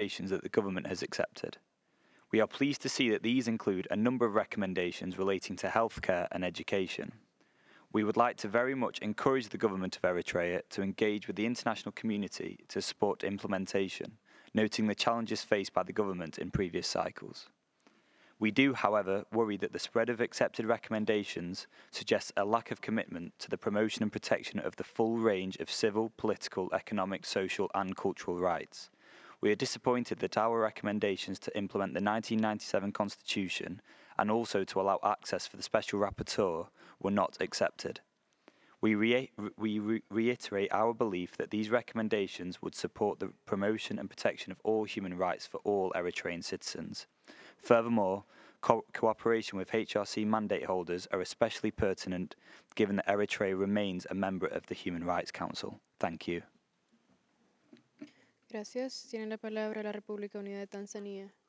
recommendations that the government has accepted. We are pleased to see that these include a number of recommendations relating to healthcare and education. We would like to very much encourage the government of Eritrea to engage with the international community to support implementation, noting the challenges faced by the government in previous cycles. We do, however, worry that the spread of accepted recommendations suggests a lack of commitment to the promotion and protection of the full range of civil, political, economic, social and cultural rights. We are disappointed that our recommendations to implement the 1997 Constitution and also to allow access for the Special Rapporteur were not accepted. We reiterate our belief that these recommendations would support the promotion and protection of all human rights for all Eritrean citizens. Furthermore, cooperation with HRC mandate holders are especially pertinent given that Eritrea remains a member of the Human Rights Council. Thank you. Gracias. Tiene la palabra la República Unida de Tanzania.